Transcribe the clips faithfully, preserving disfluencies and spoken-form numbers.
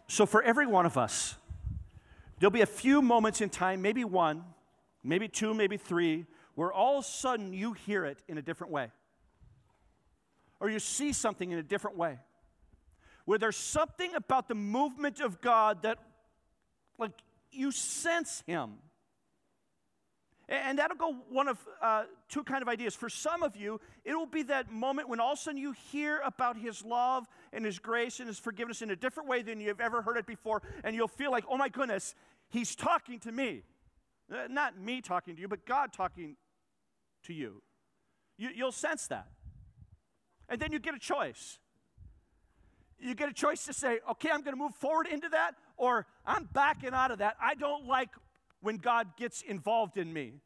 So for every one of us, there'll be a few moments in time, maybe one, maybe two, maybe three, where all of a sudden you hear it in a different way. Or you see something in a different way. Where there's something about the movement of God that, like, you sense Him. And that'll go one of uh, two kind of ideas. For some of you, it will be that moment when all of a sudden you hear about His love and His grace and His forgiveness in a different way than you've ever heard it before, and you'll feel like, oh my goodness, He's talking to me. Uh, not me talking to you, but God talking to you. you. You'll sense that. And then you get a choice. You get a choice to say, okay, I'm going to move forward into that, or I'm backing out of that. I don't like when God gets involved in me.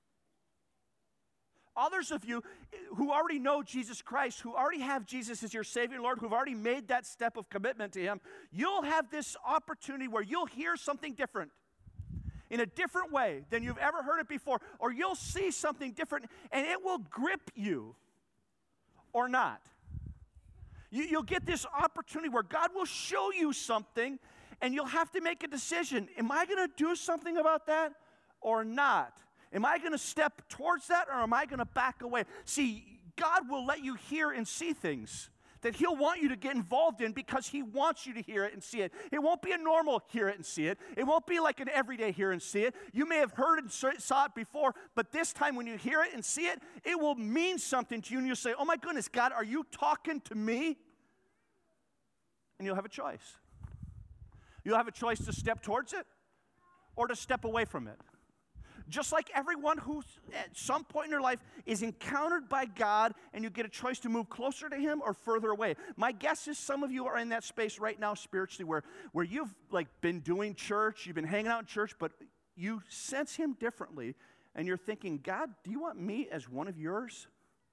Others of you who already know Jesus Christ, who already have Jesus as your Savior and Lord, who've already made that step of commitment to Him, you'll have this opportunity where you'll hear something different in a different way than you've ever heard it before, or you'll see something different, and it will grip you or not. You, you'll get this opportunity where God will show you something, and you'll have to make a decision. Am I going to do something about that or not? Am I going to step towards that, or am I going to back away? See, God will let you hear and see things that He'll want you to get involved in because He wants you to hear it and see it. It won't be a normal hear it and see it. It won't be like an everyday hear and see it. You may have heard and saw it before, but this time when you hear it and see it, it will mean something to you, and you'll say, oh my goodness, God, are you talking to me? And you'll have a choice. You'll have a choice to step towards it or to step away from it. Just like everyone who at some point in their life is encountered by God, and you get a choice to move closer to Him or further away. My guess is some of you are in that space right now spiritually where, where you've like been doing church, you've been hanging out in church, but you sense Him differently, and you're thinking, God, do you want me as one of yours?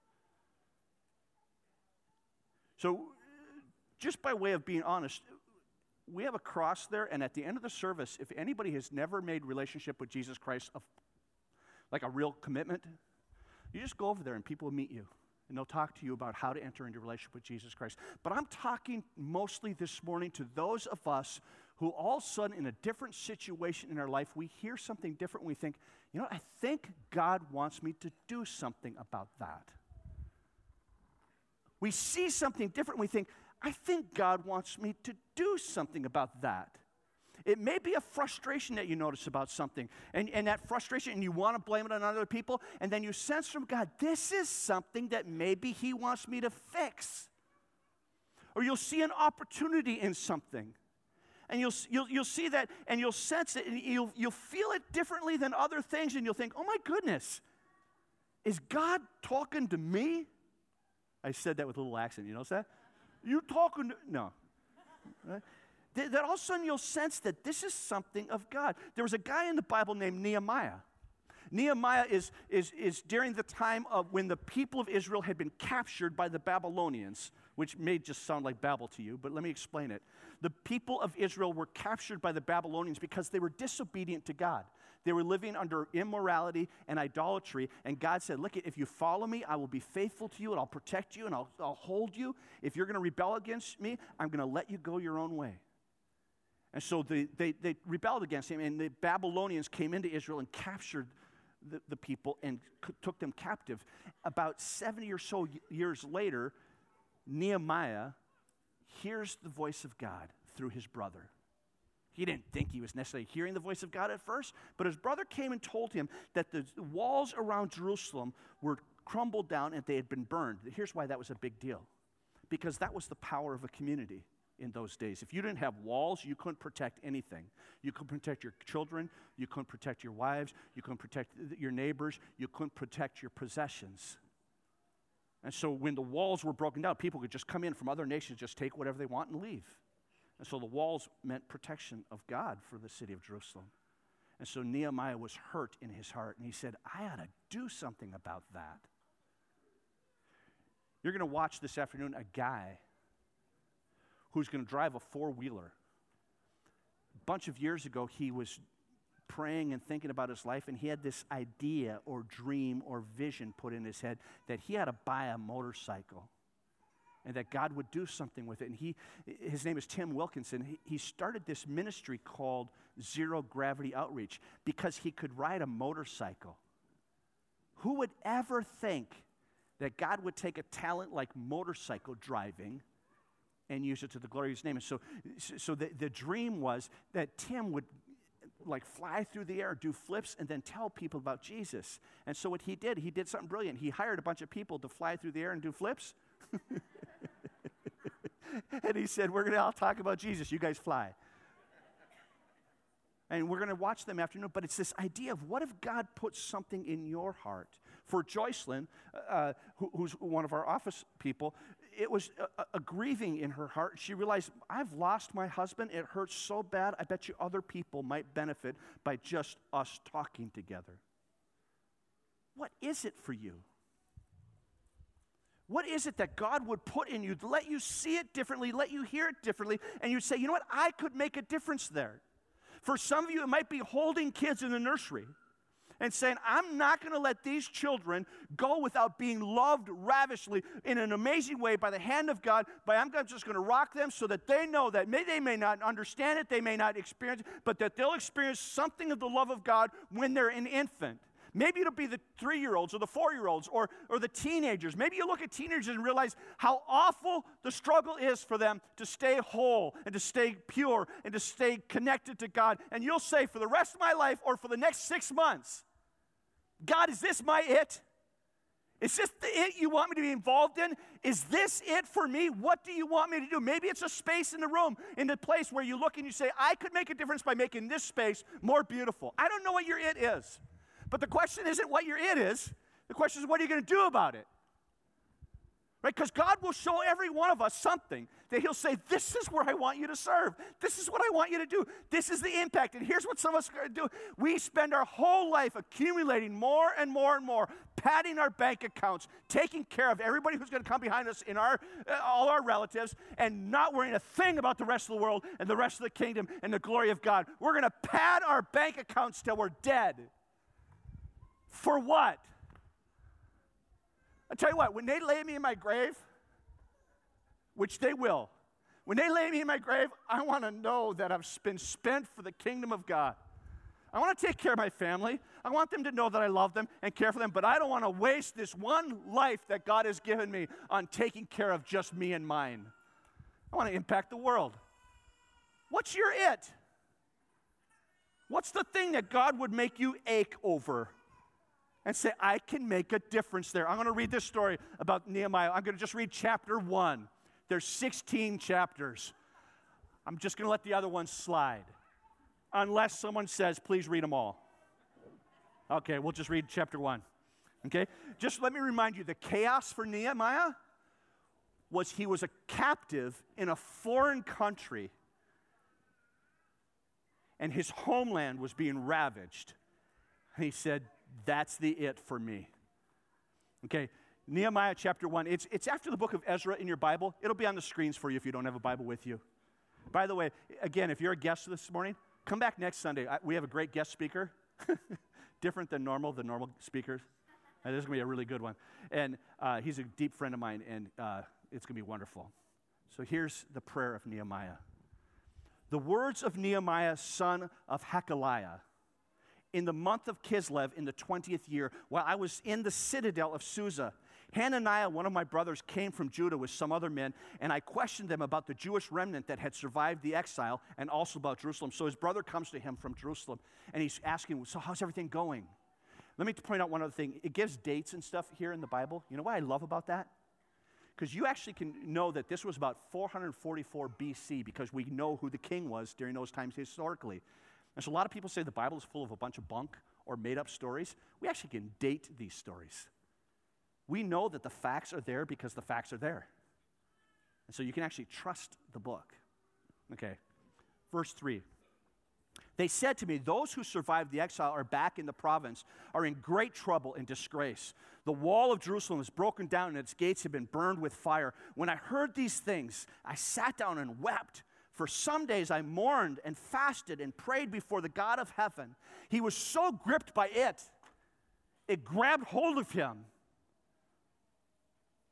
So just by way of being honest, we have a cross there, and at the end of the service, if anybody has never made relationship with Jesus Christ, of, like a real commitment, you just go over there and people will meet you, and they'll talk to you about how to enter into a relationship with Jesus Christ. But I'm talking mostly this morning to those of us who all of a sudden in a different situation in our life, we hear something different, and we think, you know, I think God wants me to do something about that. We see something different, and we think, I think God wants me to do something about that. It may be a frustration that you notice about something, and, and that frustration, and you want to blame it on other people, and then you sense from God, this is something that maybe He wants me to fix. Or you'll see an opportunity in something, and you'll, you'll, you'll see that, and you'll sense it, and you'll, you'll feel it differently than other things, and you'll think, oh my goodness, is God talking to me? I said that with a little accent, you notice that? You talking to, no. Right? That, that all of a sudden you'll sense that this is something of God. There was a guy in the Bible named Nehemiah. Nehemiah is, is, is during the time of when the people of Israel had been captured by the Babylonians, which may just sound like Babel to you, but let me explain it. The people of Israel were captured by the Babylonians because they were disobedient to God. They were living under immorality and idolatry, and God said, look, if you follow me, I will be faithful to you, and I'll protect you, and I'll, I'll hold you. If you're going to rebel against me, I'm going to let you go your own way. And so they, they, they rebelled against him, and the Babylonians came into Israel and captured the, the people and c- took them captive. About seventy or so years later, Nehemiah hears the voice of God through his brother. He didn't think he was necessarily hearing the voice of God at first, but his brother came and told him that the walls around Jerusalem were crumbled down and they had been burned. Here's why that was a big deal. Because that was the power of a community in those days. If you didn't have walls, you couldn't protect anything. You couldn't protect your children, you couldn't protect your wives, you couldn't protect your neighbors, you couldn't protect your possessions. And so when the walls were broken down, people could just come in from other nations, just take whatever they want and leave. And so the walls meant protection of God for the city of Jerusalem. And so Nehemiah was hurt in his heart, and he said, I ought to do something about that. You're going to watch this afternoon a guy who's going to drive a four-wheeler. A bunch of years ago, he was praying and thinking about his life, and he had this idea or dream or vision put in his head that he had to buy a motorcycle. and that God would do something with it. And he, his name is Tim Wilkinson. He, he started this ministry called Zero Gravity Outreach because he could ride a motorcycle. Who would ever think that God would take a talent like motorcycle driving and use it to the glory of his name? And so, so the, the dream was that Tim would like fly through the air, do flips, and then tell people about Jesus. And so what he did, he did something brilliant. He hired a bunch of people to fly through the air and do flips. And he said, we're going to all talk about Jesus. You guys fly. And we're going to watch them afternoon. But it's this idea of what if God puts something in your heart? For Joycelyn, uh, who, who's one of our office people, it was a, a grieving in her heart. She realized, I've lost my husband. It hurts so bad. I bet you other people might benefit by just us talking together. What is it for you? What is it that God would put in you to let you see it differently, let you hear it differently, and you'd say, you know what, I could make a difference there. For some of you, it might be holding kids in the nursery and saying, I'm not going to let these children go without being loved ravishly in an amazing way by the hand of God, but I'm just going to rock them so that they know that may, they may not understand it, they may not experience it, but that they'll experience something of the love of God when they're an infant. Maybe it'll be the three-year-olds or the four-year-olds or, or the teenagers. Maybe you look at teenagers and realize how awful the struggle is for them to stay whole and to stay pure and to stay connected to God. And you'll say, for the rest of my life or for the next six months, God, is this my it? Is this the it you want me to be involved in? Is this it for me? What do you want me to do? Maybe it's a space in the room, in the place where you look and you say, I could make a difference by making this space more beautiful. I don't know what your it is. But the question isn't what your it is. The question is, what are you going to do about it? Right? Because God will show every one of us something that he'll say, this is where I want you to serve. This is what I want you to do. This is the impact. And here's what some of us are going to do. We spend our whole life accumulating more and more and more, padding our bank accounts, taking care of everybody who's going to come behind us in our, uh, all our relatives, and not worrying a thing about the rest of the world and the rest of the kingdom and the glory of God. We're going to pad our bank accounts till we're dead. For what? I tell you what, when they lay me in my grave, which they will, when they lay me in my grave, I want to know that I've been spent for the kingdom of God. I want to take care of my family. I want them to know that I love them and care for them, but I don't want to waste this one life that God has given me on taking care of just me and mine. I want to impact the world. What's your it? What's the thing that God would make you ache over? And say, I can make a difference there. I'm going to read this story about Nehemiah. I'm going to just read chapter one. There's sixteen chapters. I'm just going to let the other ones slide. Unless someone says, please read them all. Okay, we'll just read chapter one. Okay? Just let me remind you, the chaos for Nehemiah was he was a captive in a foreign country, and his homeland was being ravaged. And he said, that's the it for me. Okay, Nehemiah chapter one. It's, it's after the book of Ezra in your Bible. It'll be on the screens for you if you don't have a Bible with you. By the way, again, if you're a guest this morning, come back next Sunday. I, we have a great guest speaker. Different than normal, the normal speakers. Uh, this is going to be a really good one. And uh, he's a deep friend of mine, and uh, it's going to be wonderful. So here's the prayer of Nehemiah. The words of Nehemiah, son of Hakaliah. In the month of Kislev, in the twentieth year, while I was in the citadel of Susa, Hananiah, one of my brothers, came from Judah with some other men, and I questioned them about the Jewish remnant that had survived the exile and also about Jerusalem. So his brother comes to him from Jerusalem, and he's asking, so how's everything going? Let me point out one other thing. It gives dates and stuff here in the Bible. You know what I love about that? Because you actually can know that this was about four forty-four B C because we know who the king was during those times historically. And so a lot of people say the Bible is full of a bunch of bunk or made-up stories. We actually can date these stories. We know that the facts are there because the facts are there. And so you can actually trust the book. Okay, verse three. They said to me, those who survived the exile are back in the province, are in great trouble and disgrace. The wall of Jerusalem is broken down and its gates have been burned with fire. When I heard these things, I sat down and wept. For some days I mourned and fasted and prayed before the God of heaven. He was so gripped by it, it grabbed hold of him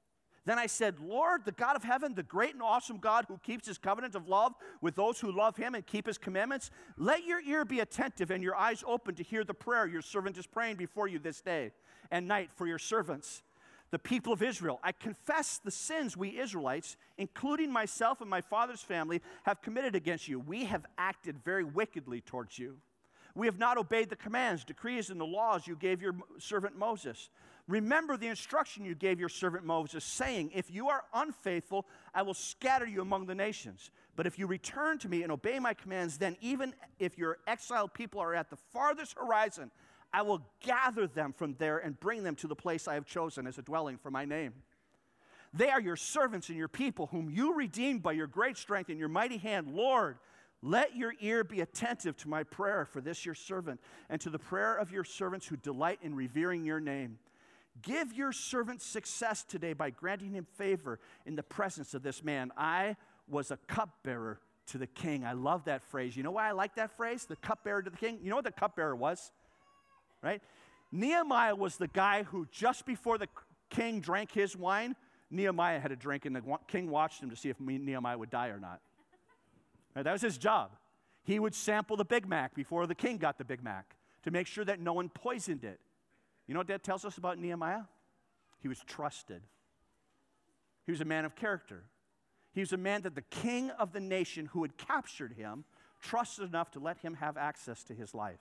Then I said, Lord, the God of heaven, the great and awesome God who keeps his covenant of love with those who love him and keep his commandments, let your ear be attentive and your eyes open to hear the prayer your servant is praying before you this day and night for your servants, the people of Israel. I confess the sins we Israelites, including myself and my father's family, have committed against you. We have acted very wickedly towards you. We have not obeyed the commands, decrees, and the laws you gave your servant Moses. Remember the instruction you gave your servant Moses, saying, if you are unfaithful, I will scatter you among the nations. But if you return to me and obey my commands, then even if your exiled people are at the farthest horizon, I will gather them from there and bring them to the place I have chosen as a dwelling for my name. They are your servants and your people, whom you redeemed by your great strength and your mighty hand. Lord, let your ear be attentive to my prayer for this your servant, and to the prayer of your servants who delight in revering your name. Give your servant success today by granting him favor in the presence of this man. I was a cupbearer to the king. I love that phrase. You know why I like that phrase? The cupbearer to the king. You know what the cupbearer was? Right? Nehemiah was the guy who just before the king drank his wine, Nehemiah had a drink, and the king watched him to see if Nehemiah would die or not. Right? That was his job. He would sample the Big Mac before the king got the Big Mac to make sure that no one poisoned it. You know what that tells us about Nehemiah? He was trusted. He was a man of character. He was a man that the king of the nation who had captured him trusted enough to let him have access to his life.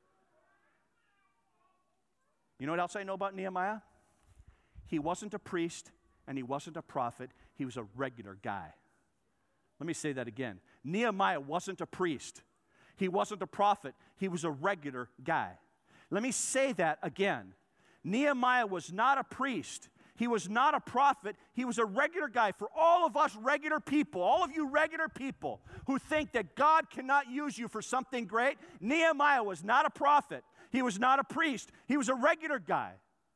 You know what else I know about Nehemiah? He wasn't a priest and he wasn't a prophet. He was a regular guy. Let me say that again. Nehemiah wasn't a priest. He wasn't a prophet. He was a regular guy. Let me say that again. Nehemiah was not a priest. He was not a prophet. He was a regular guy. For all of us regular people, all of you regular people who think that God cannot use you for something great, Nehemiah was not a prophet. He was not a priest. He was a regular guy.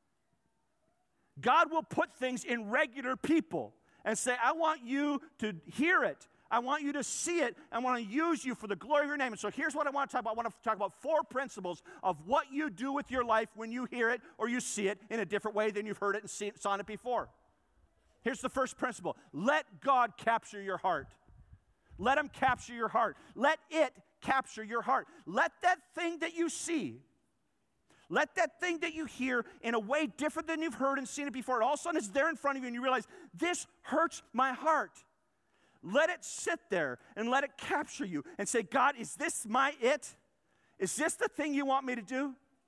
God will put things in regular people and say, I want you to hear it. I want you to see it. I want to use you for the glory of your name. And so here's what I want to talk about. I want to talk about four principles of what you do with your life when you hear it or you see it in a different way than you've heard it and seen, saw it before. Here's the first principle. Let God capture your heart. Let him capture your heart. Let it capture your heart. Let that thing that you see, let that thing that you hear in a way different than you've heard and seen it before, and all of a sudden it's there in front of you and you realize, this hurts my heart. Let it sit there and let it capture you and say, God, is this my it? Is this the thing you want me to do?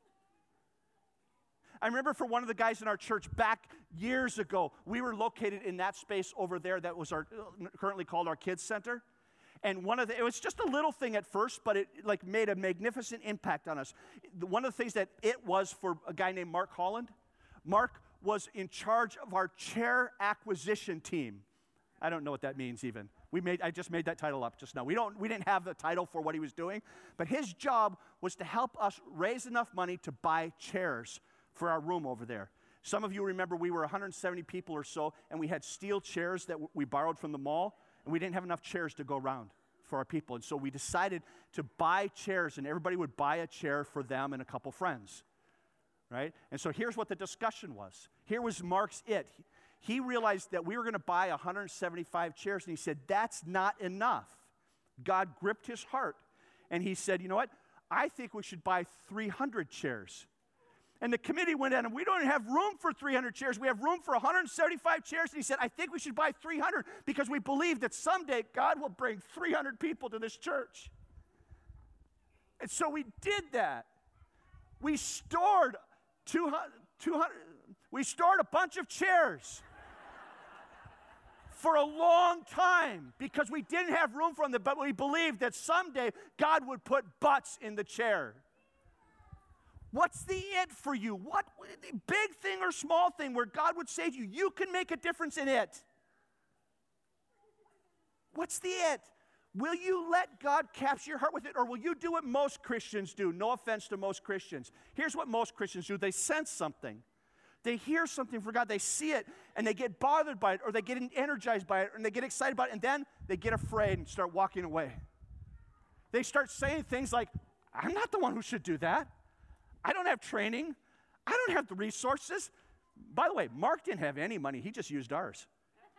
I remember for one of the guys in our church back years ago, we were located in that space over there that was our currently called our kids center. And one of the, it was just a little thing at first, but it like made a magnificent impact on us. One of the things that it was for a guy named Mark Holland, Mark was in charge of our chair acquisition team. I don't know what that means even. We made, I just made that title up just now. We don't, we didn't have the title for what he was doing, but his job was to help us raise enough money to buy chairs for our room over there. Some of you remember we were one hundred seventy people or so, and we had steel chairs that we borrowed from the mall, and we didn't have enough chairs to go around for our people. And so we decided to buy chairs, and everybody would buy a chair for them and a couple friends, right? And so here's what the discussion was. Here was Mark's it. He realized that we were going to buy one hundred seventy-five chairs, and he said, that's not enough. God gripped his heart, and he said, you know what? I think we should buy three hundred chairs. And the committee went in, and we don't have room for three hundred chairs. We have room for one hundred seventy-five chairs. And he said, I think we should buy three hundred because we believe that someday God will bring three hundred people to this church. And so we did that. We stored two hundred, two hundred we stored a bunch of chairs for a long time because we didn't have room for them, but we believed that someday God would put butts in the chair. What's the it for you? What big thing or small thing where God would say to you, you can make a difference in it? What's the it? Will you let God capture your heart with it, or will you do what most Christians do? No offense to most Christians. Here's what most Christians do. They sense something. They hear something from God. They see it, and they get bothered by it, or they get energized by it, and they get excited about it, and then they get afraid and start walking away. They start saying things like, I'm not the one who should do that. I don't have training. I don't have the resources. By the way, Mark didn't have any money. He just used ours.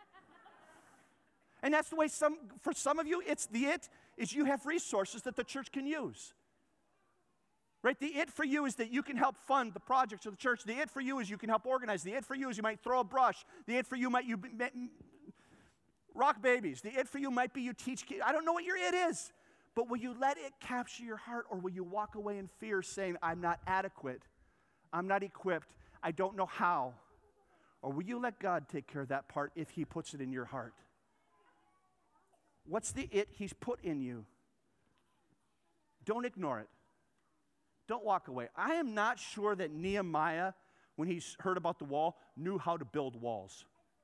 And that's the way some, for some of you, it's the it is you have resources that the church can use. Right? The it for you is that you can help fund the projects of the church. The it for you is you can help organize. The it for you is you might throw a brush. The it for you might you rock babies. The it for you might be you teach kids. I don't know what your it is. But will you let it capture your heart, or will you walk away in fear saying, I'm not adequate, I'm not equipped, I don't know how? Or will you let God take care of that part if he puts it in your heart? What's the it he's put in you? Don't ignore it. Don't walk away. I am not sure that Nehemiah, when he heard about the wall, knew how to build walls.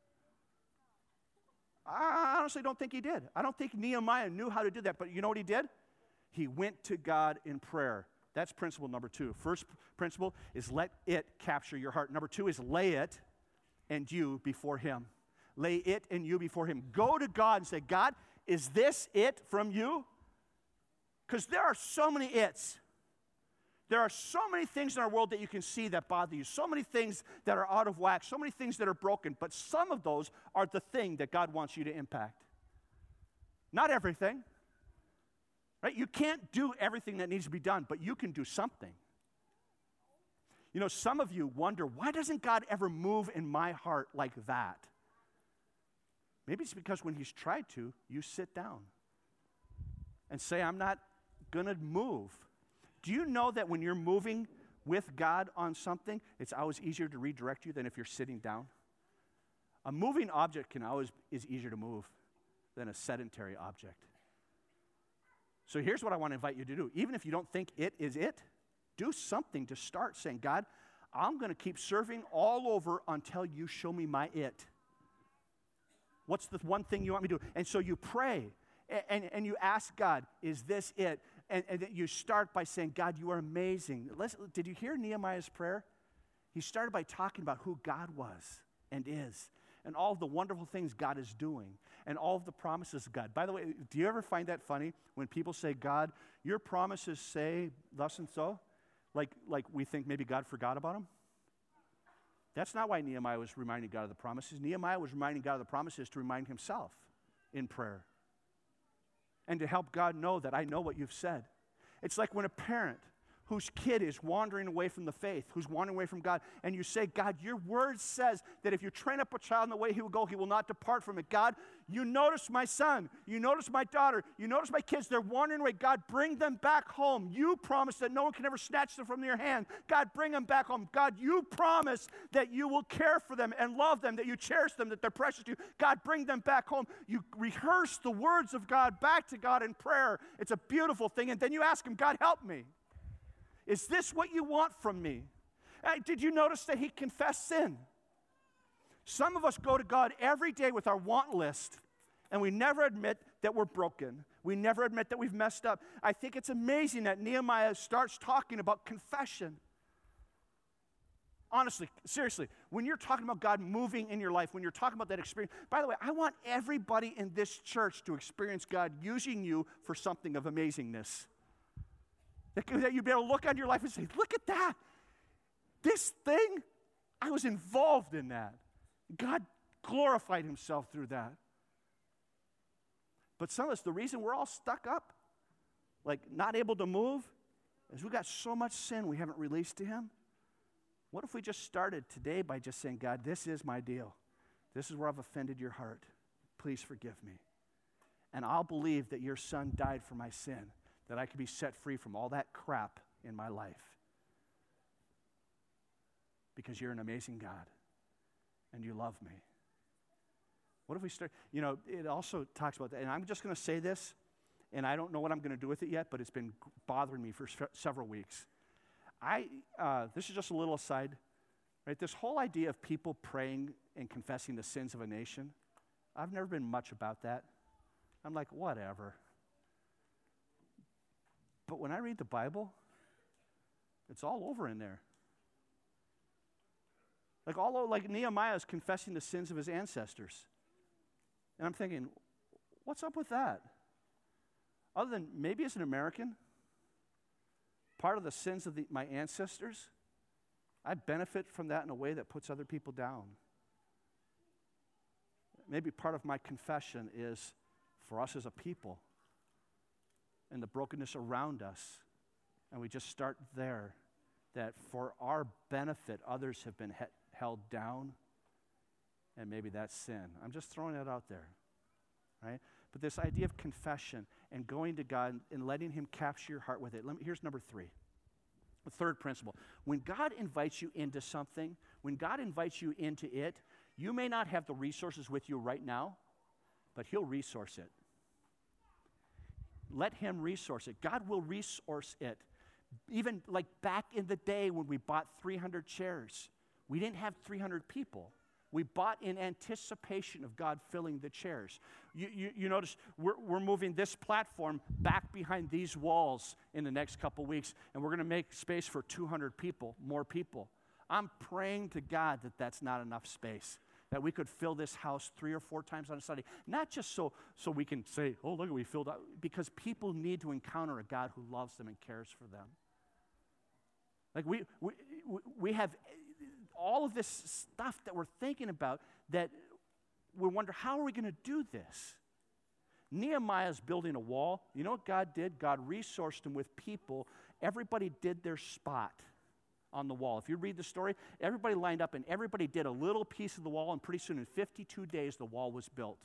I honestly don't think he did. I don't think Nehemiah knew how to do that. But you know what he did? He went to God in prayer. That's principle number two. First principle is let it capture your heart. Number two is lay it and you before him. Lay it and you before him. Go to God and say, God, is this it from you? Because there are so many it's. There are so many things in our world that you can see that bother you, so many things that are out of whack, so many things that are broken, but some of those are the thing that God wants you to impact. Not everything, right? You can't do everything that needs to be done, but you can do something. You know, some of you wonder, why doesn't God ever move in my heart like that? Maybe it's because when he's tried to, you sit down and say, I'm not going to move. Do you know that when you're moving with God on something, it's always easier to redirect you than if you're sitting down? A moving object can always is easier to move than a sedentary object. So here's what I want to invite you to do. Even if you don't think it is it, do something to start saying, God, I'm going to keep serving all over until you show me my it. What's the one thing you want me to do? And so you pray, and, and, and you ask God, is this it? And, and you start by saying, God, you are amazing. Listen, did you hear Nehemiah's prayer? He started by talking about who God was and is, and all of the wonderful things God is doing, and all of the promises of God. By the way, do you ever find that funny when people say, God, your promises say thus and so? Like, like we think maybe God forgot about them? That's not why Nehemiah was reminding God of the promises. Nehemiah was reminding God of the promises to remind himself in prayer. And to help God know that I know what you've said. It's like when a parent whose kid is wandering away from the faith, who's wandering away from God, and you say, God, your word says that if you train up a child in the way he will go, he will not depart from it. God, you notice my son, you notice my daughter, you notice my kids, they're wandering away. God, bring them back home. You promise that no one can ever snatch them from your hand. God, bring them back home. God, you promise that you will care for them and love them, that you cherish them, that they're precious to you. God, bring them back home. You rehearse the words of God back to God in prayer. It's a beautiful thing. And then you ask him, God, help me. Is this what you want from me? Uh, did you notice that he confessed sin? Some of us go to God every day with our want list, and we never admit that we're broken. We never admit that we've messed up. I think it's amazing that Nehemiah starts talking about confession. Honestly, seriously, when you're talking about God moving in your life, when you're talking about that experience, by the way, I want everybody in this church to experience God using you for something of amazingness. That you'd be able to look on your life and say, look at that. This thing, I was involved in that. God glorified himself through that. But some of us, the reason we're all stuck up, like not able to move, is we've got so much sin we haven't released to him. What if we just started today by just saying, God, this is my deal. This is where I've offended your heart. Please forgive me. And I'll believe that your son died for my sin, that I could be set free from all that crap in my life. Because you're an amazing God, and you love me. What if we start, you know, it also talks about that, and I'm just going to say this, and I don't know what I'm going to do with it yet, but it's been bothering me for se- several weeks. I, uh, this is just a little aside, right? This whole idea of people praying and confessing the sins of a nation, I've never been much about that. I'm like, whatever. But when I read the Bible, it's all over in there. Like all like Nehemiah is confessing the sins of his ancestors. And I'm thinking, what's up with that? Other than maybe as an American, part of the sins of the, my ancestors I benefit from that in a way that puts other people down. Maybe part of my confession is for us as a people and the brokenness around us, and we just start there, that for our benefit, others have been he- held down, and maybe that's sin. I'm just throwing that out there, right? But this idea of confession and going to God and letting him capture your heart with it. Let me, here's number three. The third principle. When God invites you into something, when God invites you into it, you may not have the resources with you right now, but he'll resource it. Let him resource it. God will resource it. Even like back in the day when we bought three hundred chairs, we didn't have three hundred people. We bought in anticipation of God filling the chairs. You, you, you notice we're, we're moving this platform back behind these walls in the next couple weeks, and we're going to make space for two hundred people, more people. I'm praying to God that that's not enough space, that we could fill this house three or four times on a Sunday, not just so, so we can say, oh, look, we filled out, because people need to encounter a God who loves them and cares for them. Like we, we, we have all of this stuff that we're thinking about that we wonder, how are we going to do this? Nehemiah's building a wall. You know what God did? God resourced him with people. Everybody did their spot on the wall. If you read the story, everybody lined up and everybody did a little piece of the wall, and pretty soon in fifty-two days the wall was built.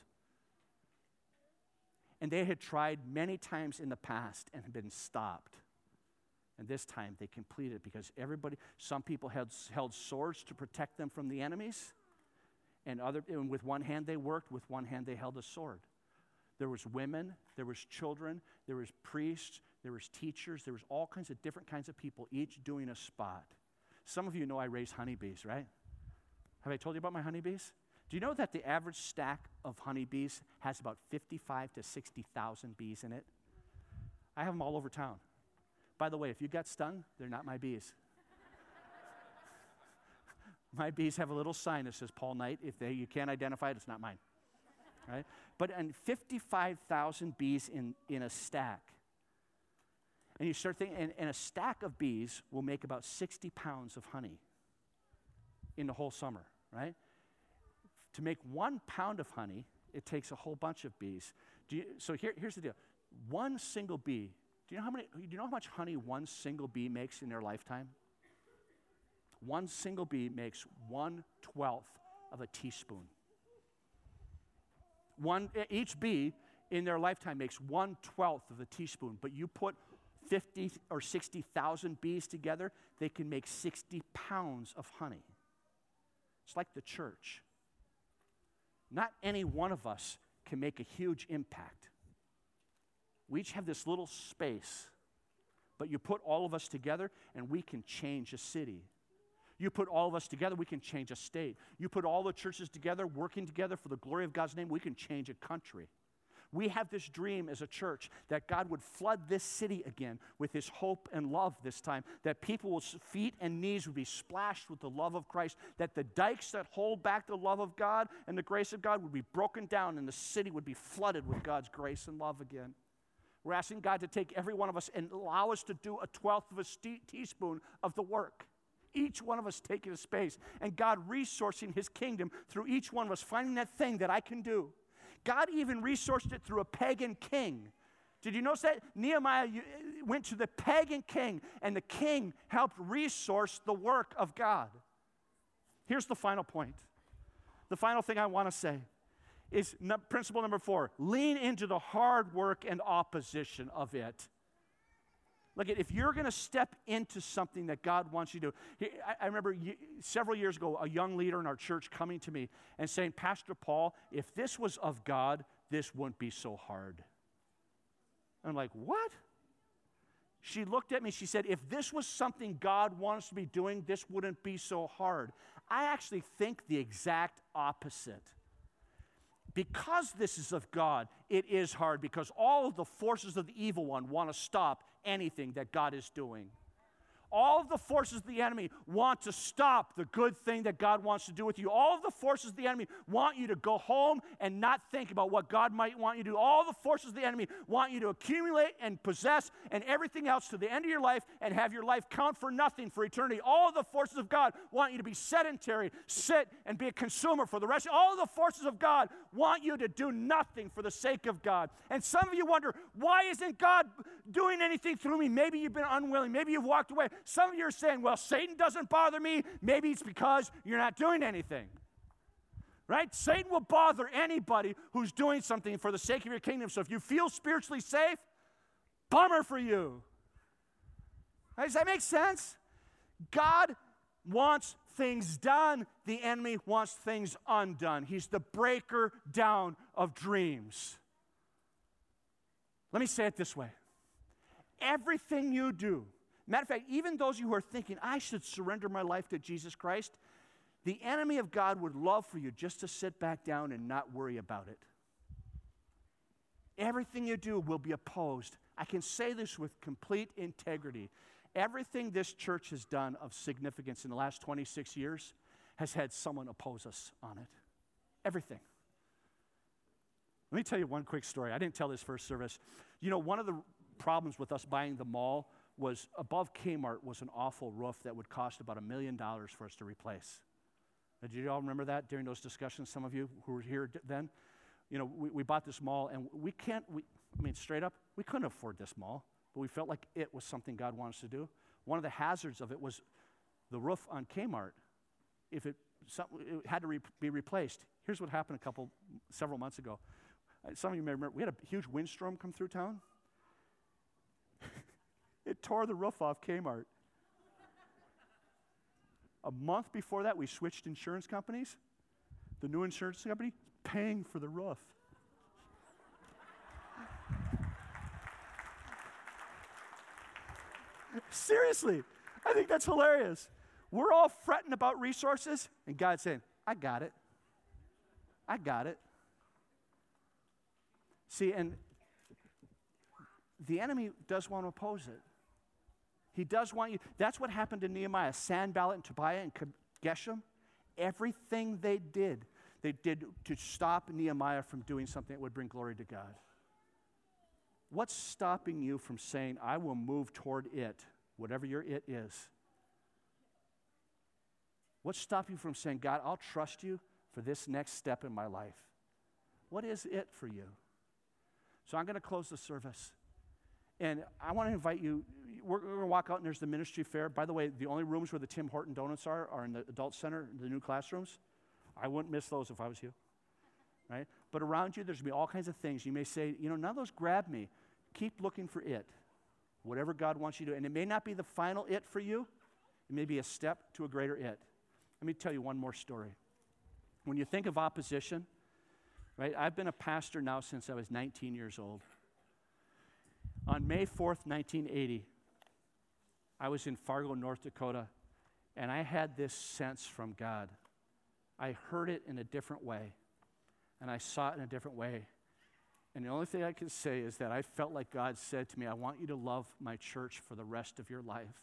And they had tried many times in the past and had been stopped. And this time they completed it because everybody, some people had held swords to protect them from the enemies, and other, and with one hand they worked, with one hand they held a sword. There was women, there was children, there was priests, there was teachers, there was all kinds of different kinds of people, each doing a spot. Some of you know I raise honeybees, right? Have I told you about my honeybees? Do you know that the average stack of honeybees has about fifty-five to sixty thousand bees in it? I have them all over town. By the way, if you got stung, they're not my bees. My bees have a little sign that says Paul Knight. If they, you can't identify it, it's not mine. Right? But and fifty-five thousand bees in, in a stack. And you start thinking, and, and a stack of bees will make about sixty pounds of honey in the whole summer, right? To make one pound of honey, it takes a whole bunch of bees. Do you, so here, here's the deal. One single bee, do you know how many, do you know how much honey one single bee makes in their lifetime? One single bee makes one twelfth of a teaspoon. One, each bee in their lifetime makes one twelfth of a teaspoon, but you put fifty or sixty thousand bees together, they can make sixty pounds of honey. It's like the church. Not any one of us can make a huge impact. We each have this little space, but you put all of us together and we can change a city. You put all of us together, we can change a state. You put all the churches together, working together for the glory of God's name, we can change a country. We have this dream as a church that God would flood this city again with his hope and love this time, that people's feet and knees would be splashed with the love of Christ, that the dikes that hold back the love of God and the grace of God would be broken down, and the city would be flooded with God's grace and love again. We're asking God to take every one of us and allow us to do a twelfth of a st- teaspoon of the work. Each one of us taking a space, and God resourcing his kingdom through each one of us, finding that thing that I can do. God even resourced it through a pagan king. Did you notice that? Nehemiah went to the pagan king, and the king helped resource the work of God. Here's the final point. The final thing I want to say is no, principle number four, lean into the hard work and opposition of it. Look, if you're going to step into something that God wants you to do, I remember several years ago, a young leader in our church coming to me and saying, Pastor Paul, if this was of God, this wouldn't be so hard. I'm like, what? She looked at me, she said, if this was something God wants to be doing, this wouldn't be so hard. I actually think the exact opposite. Because this is of God, it is hard, because all of the forces of the evil one want to stop anything that God is doing. All of the forces of the enemy want to stop the good thing that God wants to do with you. All of the forces of the enemy want you to go home and not think about what God might want you to do. All the forces of the enemy want you to accumulate and possess and everything else to the end of your life and have your life count for nothing for eternity. All of the forces of God want you to be sedentary, sit and be a consumer for the rest. All of the forces of God want you to do nothing for the sake of God. And some of you wonder, why isn't God doing anything through me? Maybe you've been unwilling. Maybe you've walked away. Some of you are saying, well, Satan doesn't bother me. Maybe it's because you're not doing anything. Right? Satan will bother anybody who's doing something for the sake of your kingdom. So if you feel spiritually safe, bummer for you. Right? Does that make sense? God wants things done. The enemy wants things undone. He's the breaker down of dreams. Let me say it this way. Everything you do, matter of fact, even those of you who are thinking, I should surrender my life to Jesus Christ, the enemy of God would love for you just to sit back down and not worry about it. Everything you do will be opposed. I can say this with complete integrity. Everything this church has done of significance in the last twenty-six years has had someone oppose us on it. Everything. Let me tell you one quick story. I didn't tell this first service. You know, one of the problems with us buying the mall was above Kmart was an awful roof that would cost about a million dollars for us to replace. Now, did you all remember that during those discussions, some of you who were here then? You know, we, we bought this mall, and we can't, we, I mean, straight up, we couldn't afford this mall, but we felt like it was something God wanted us to do. One of the hazards of it was the roof on Kmart. If it, some, it had to re, be replaced. Here's what happened a couple, several months ago. Some of you may remember, we had a huge windstorm come through town. It tore the roof off Kmart. A month before that, we switched insurance companies. The new insurance company paying for the roof. Seriously, I think that's hilarious. We're all fretting about resources, and God's saying, I got it. I got it. See, and the enemy does want to oppose it. He does want you. That's what happened to Nehemiah. Sanballat and Tobiah and Geshem, everything they did, they did to stop Nehemiah from doing something that would bring glory to God. What's stopping you from saying, I will move toward it, whatever your it is? What's stopping you from saying, God, I'll trust you for this next step in my life? What is it for you? So I'm going to close the service. And I want to invite you, we're, we're going to walk out and there's the ministry fair. By the way, the only rooms where the Tim Horton donuts are are in the adult center, the new classrooms. I wouldn't miss those if I was you, right? But around you, there's going to be all kinds of things. You may say, you know, none of those grab me. Keep looking for it, whatever God wants you to do. And it may not be the final it for you. It may be a step to a greater it. Let me tell you one more story. When you think of opposition, right, I've been a pastor now since I was nineteen years old. On May fourth, nineteen eighty, I was in Fargo, North Dakota, and I had this sense from God. I heard it in a different way, and I saw it in a different way. And the only thing I can say is that I felt like God said to me, I want you to love my church for the rest of your life.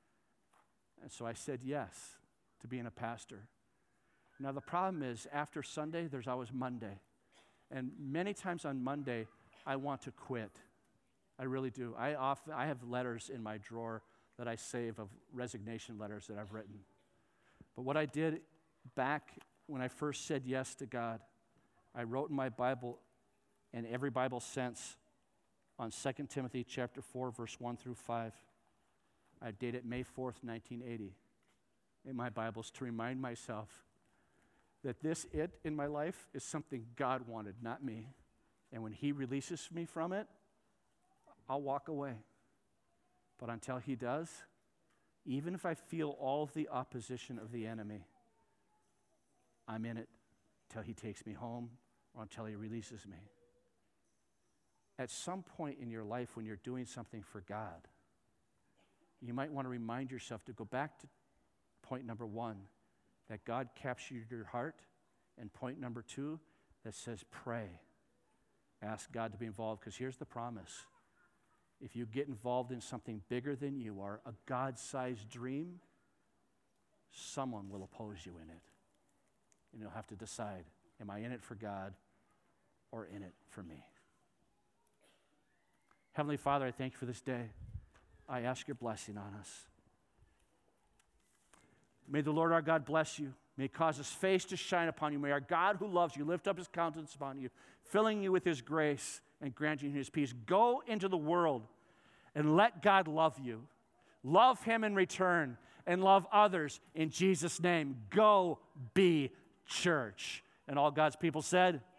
And so I said yes to being a pastor. Now the problem is, after Sunday, there's always Monday. And many times on Monday, I want to quit. I really do. I often I have letters in my drawer that I save of resignation letters that I've written. But what I did back when I first said yes to God, I wrote in my Bible, and every Bible sense, on Second Timothy chapter four, verse one through five. I dated May fourth, nineteen eighty, in my Bibles to remind myself that this it in my life is something God wanted, not me. And when he releases me from it, I'll walk away. But until he does, even if I feel all of the opposition of the enemy, I'm in it till he takes me home or until he releases me. At some point in your life when you're doing something for God, you might want to remind yourself to go back to point number one, that God captured your heart, and point number two, that says pray. Ask God to be involved, because here's the promise. if you get involved in something bigger than you are, a God-sized dream, someone will oppose you in it. And you'll have to decide, am I in it for God or in it for me? Heavenly Father, I thank you for this day. I ask your blessing on us. May the Lord our God bless you. May he cause his face to shine upon you. May our God who loves you lift up his countenance upon you, filling you with his grace and granting you his peace. Go into the world and let God love you. Love him in return and love others in Jesus' name. Go be church. And all God's people said,